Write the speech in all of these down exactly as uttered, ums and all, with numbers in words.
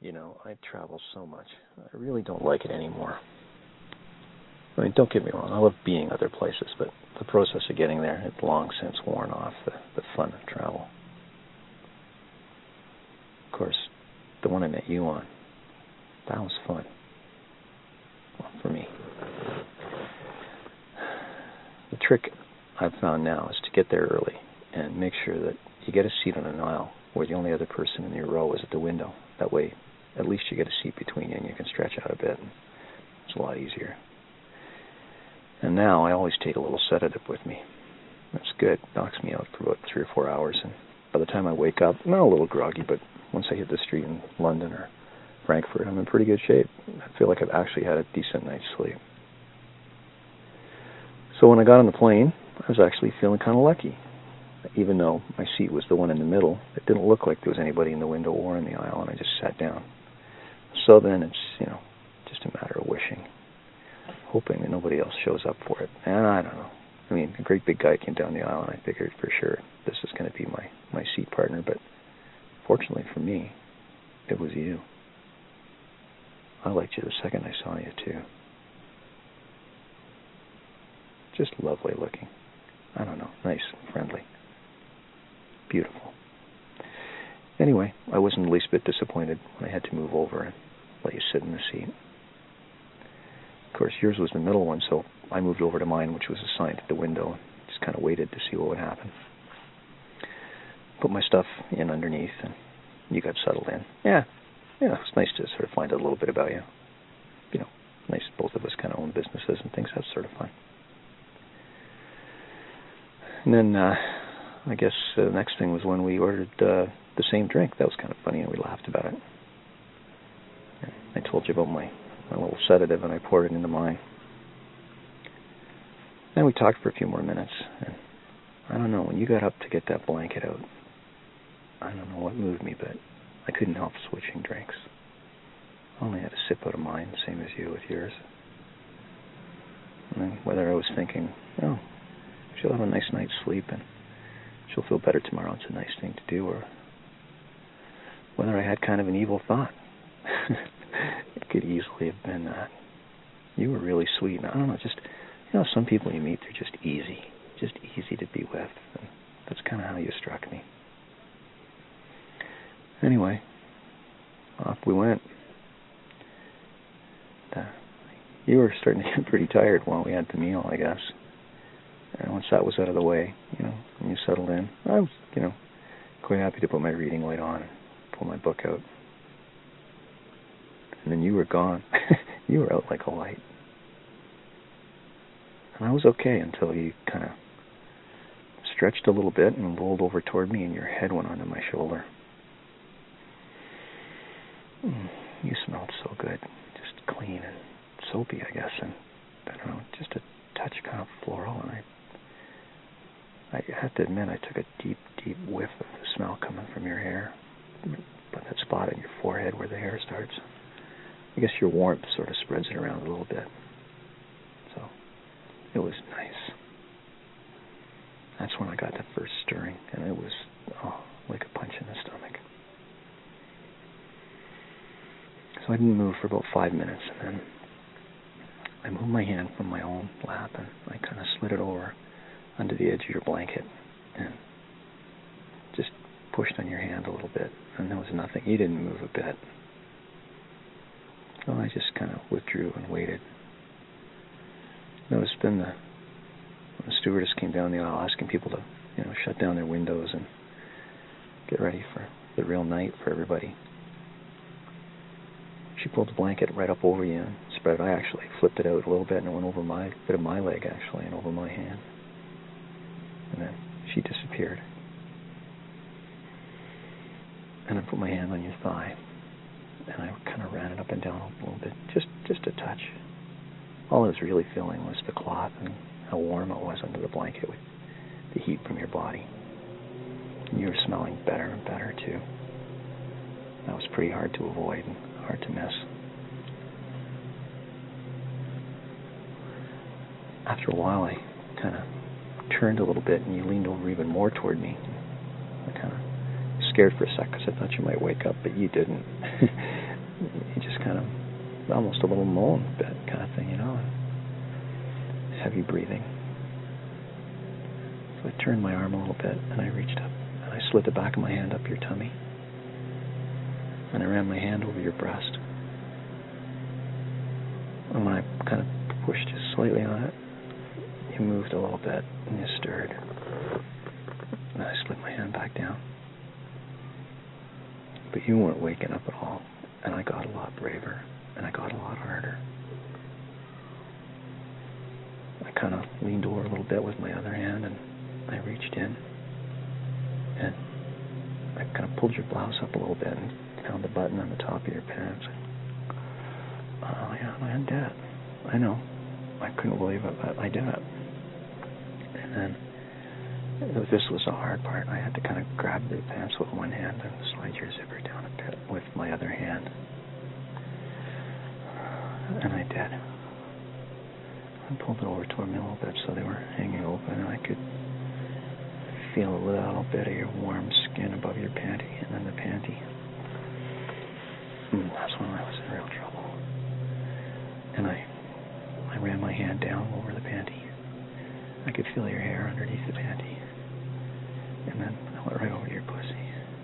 you know, I travel so much. I really don't like it anymore. I mean, don't get me wrong, I love being other places, but the process of getting there has long since worn off the, the fun of travel. Of course, the one I met you on, that was fun. Well, for me. The trick I've found now is to get there early and make sure that you get a seat on an aisle where the only other person in your row is at the window. That way, at least you get a seat between you and you can stretch out a bit. It's a lot easier. And now I always take a little sedative with me. That's good. Knocks me out for about three or four hours. And by the time I wake up, I'm a little groggy, but once I hit the street in London or Frankfurt, I'm in pretty good shape. I feel like I've actually had a decent night's sleep. So when I got on the plane, I was actually feeling kind of lucky. Even though my seat was the one in the middle, it didn't look like there was anybody in the window or in the aisle, and I just sat down. So then it's, you know, just a matter of wishing, hoping that nobody else shows up for it. And I don't know. I mean, a great big guy came down the aisle, and I figured for sure this is going to be my, my seat partner. But fortunately for me, it was you. I liked you the second I saw you, too. Just lovely looking. I don't know, nice, friendly. Beautiful. Anyway, I wasn't the least bit disappointed when I had to move over and let you sit in the seat. Of course, yours was the middle one, so I moved over to mine, which was assigned at the window, and just kind of waited to see what would happen. Put my stuff in underneath, and you got settled in. Yeah, yeah, it's nice to sort of find out a little bit about you. You know, nice both of us kind of own businesses and things. That's sort of fun. And then, uh, I guess uh, the next thing was when we ordered uh, the same drink. That was kind of funny, and we laughed about it. I told you about my, my little sedative, and I poured it into mine. Then we talked for a few more minutes, and I don't know, when you got up to get that blanket out, I don't know what moved me, but I couldn't help switching drinks. I only had a sip out of mine, same as you with yours. And then whether I was thinking, oh, she'll have a nice night's sleep and she'll feel better tomorrow, it's a nice thing to do, or whether I had kind of an evil thought. It could easily have been that. You were really sweet, and I don't know, just, you know, some people you meet, they're just easy, just easy to be with, and that's kind of how you struck me. Anyway, off we went. Uh, you were starting to get pretty tired while we had the meal, I guess. And once that was out of the way, you know, and you settled in, I was, you know, quite happy to put my reading light on and pull my book out. And then you were gone. You were out like a light. And I was okay until you kind of stretched a little bit and rolled over toward me, and your head went onto my shoulder. Mm, you smelled so good, just clean and soapy, I guess, and I don't know, just a touch kind of floral, and I I have to admit, I took a deep, deep whiff of the smell coming from your hair. But that spot on your forehead where the hair starts, I guess your warmth sort of spreads it around a little bit. So, it was nice. That's when I got the first stirring, and it was, oh, like a punch in the stomach. So I didn't move for about five minutes, and then I moved my hand from my own lap, and I kind of slid it over under the edge of your blanket and just pushed on your hand a little bit, and there was nothing. You didn't move a bit. So I just kind of withdrew and waited. Noticed then the, when the stewardess came down the aisle asking people to, you know, shut down their windows and get ready for the real night for everybody. She pulled the blanket right up over you and spread it. I actually flipped it out a little bit, and it went over my bit of my leg, actually, and over my hand. And then she disappeared. And I put my hand on your thigh, and I kind of ran it up and down a little bit, just just a touch. All I was really feeling was the cloth and how warm it was under the blanket with the heat from your body. And you were smelling better and better, too. That was pretty hard to avoid and hard to miss. After a while, I kind of turned a little bit, and you leaned over even more toward me. I kind of scared for a sec because I thought you might wake up, but you didn't. you just kind of, almost a little moan bit kind of thing, you know, heavy breathing. So I turned my arm a little bit, and I reached up, and I slid the back of my hand up your tummy, and I ran my hand over your breast. And when I kind of pushed just slightly on it, you moved a little bit, and you stirred. And I slid my hand back down. But you weren't waking up at all, and I got a lot braver, and I got a lot harder. I kind of leaned over a little bit with my other hand, and I reached in, and I kind of pulled your blouse up a little bit and found the button on the top of your pants. Oh, yeah, I did it. I know. I couldn't believe it, but I did it. And then this was the hard part. I had to kind of grab the pants with one hand and slide your zipper down a bit with my other hand. And I did. I pulled it over toward me a little bit so they were hanging open, and I could feel a little bit of your warm skin above your panty, and then the panty. Mm, that's when I was in real trouble. And I, I ran my hand down over the panty. I could feel your hair underneath the panty. And then I went right over your pussy.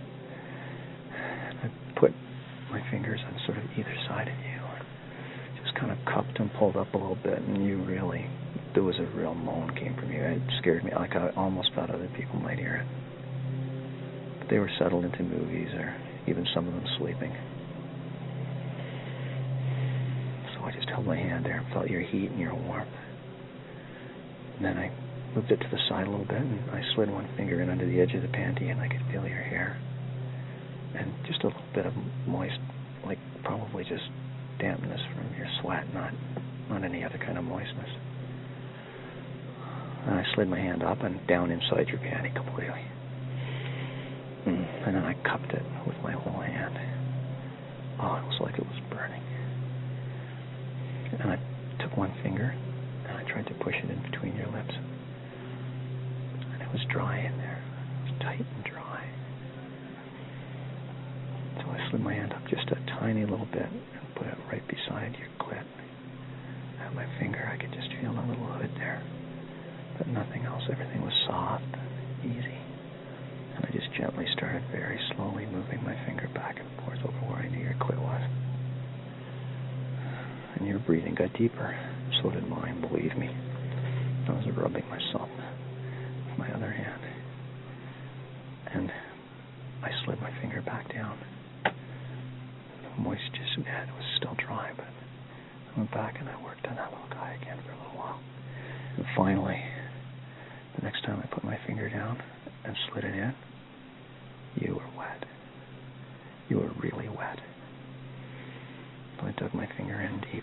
I put my fingers on sort of either side of you, and just kind of cupped and pulled up a little bit, and you really, there was a real moan came from you. It scared me, like I almost thought other people might hear it. But they were settled into movies, or even some of them sleeping. So I just held my hand there and felt your heat and your warmth. And then I moved it to the side a little bit, and I slid one finger in under the edge of the panty, and I could feel your hair. And just a little bit of moist, like probably just dampness from your sweat, not, not any other kind of moistness. And I slid my hand up and down inside your panty completely. And then I cupped it with my whole hand. Oh, it was like it was burning. And I took one finger, and I tried to push it in between your lips. And it was dry in there. It was tight and dry. So I slid my hand up just a tiny little bit and put it right beside your clit. I had my finger, I could just feel a little hood there. But nothing else. Everything was soft and easy. And I just gently started very slowly moving my finger back and forth over where I knew your clit was. And your breathing got deeper. So did mine, believe me. I was rubbing myself with my other hand. And I slid my finger back down. The moisture yeah, it was still dry, but I went back and I worked on that little guy again for a little while. And finally, the next time I put my finger down and slid it in, you were wet. You were really wet. So I dug my finger in deep,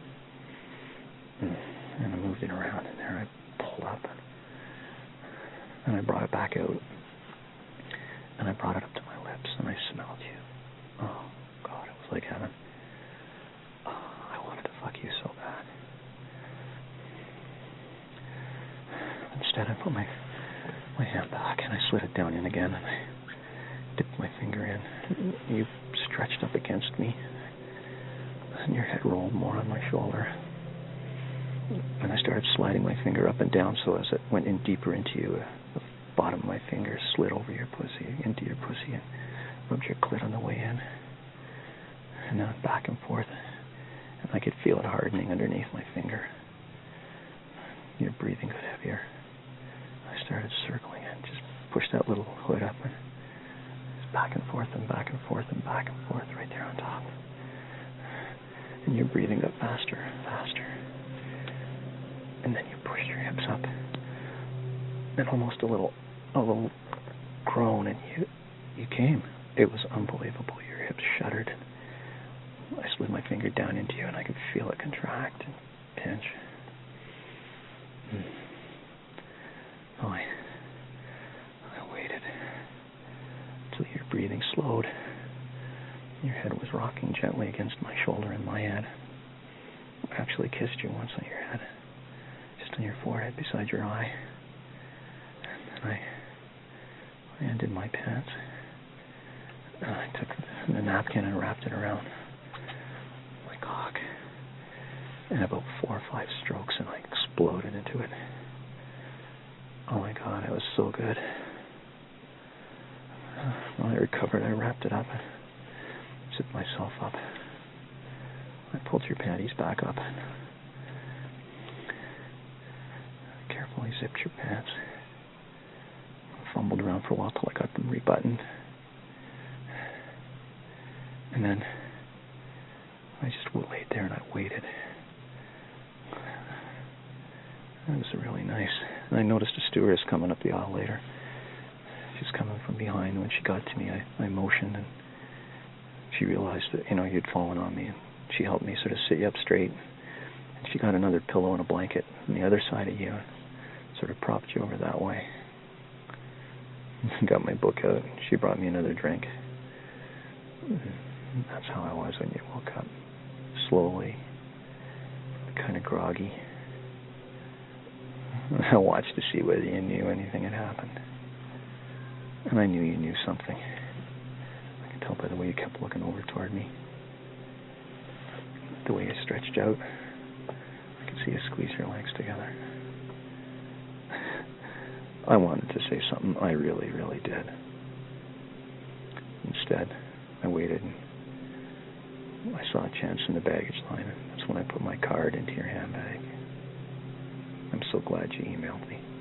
and I moved it around, and there I pulled up, and I brought it back out, and I brought it up to my lips, and I smelled you. Oh, God, it was like heaven. Oh, I wanted to fuck you so bad. Instead, I put my my hand back, and I slid it down in again, and I dipped my finger in. You stretched up against me, and your head rolled more on my shoulder. And I started sliding my finger up and down, so as it went in deeper into you, the bottom of my finger slid over your pussy, into your pussy, and rubbed your clit on the way in. And then back and forth, and I could feel it hardening underneath my finger. Your breathing got heavier. I started circling it, just pushed that little hood up, and just back and forth and back and forth and back and forth right there on top. And your breathing got faster and faster. And then you pushed your hips up, and almost a little, a little groan, and you, you came. It was unbelievable. Your hips shuddered. I slid my finger down into you, and I could feel it contract and pinch. Mm. Oh, I, I waited until your breathing slowed. Your head was rocking gently against my shoulder and my head. I actually kissed you once on your head, just on your forehead beside your eye. And then I, I undid my pants. And I took the napkin and wrapped it around and about four or five strokes, and I exploded into it. Oh my God, it was so good. When I recovered, I wrapped it up, zipped myself up. I pulled your panties back up. Carefully zipped your pants. I fumbled around for a while till I got them rebuttoned. And then I just laid there and I waited. It was really nice. And I noticed a stewardess coming up the aisle later. She's coming from behind. When she got to me, I, I motioned, and she realized that, you know, you'd fallen on me. And she helped me sort of sit you up straight. And she got another pillow and a blanket on the other side of you and sort of propped you over that way. Got my book out. She brought me another drink. That's how I was when you woke up. Slowly, kind of groggy. I watched to see whether you knew anything had happened. And I knew you knew something. I could tell by the way you kept looking over toward me. The way you stretched out. I could see you squeeze your legs together. I wanted to say something. I really, really did. Instead, I waited and I saw a chance in the baggage line. That's when I put my card into your handbag. I'm so glad you emailed me.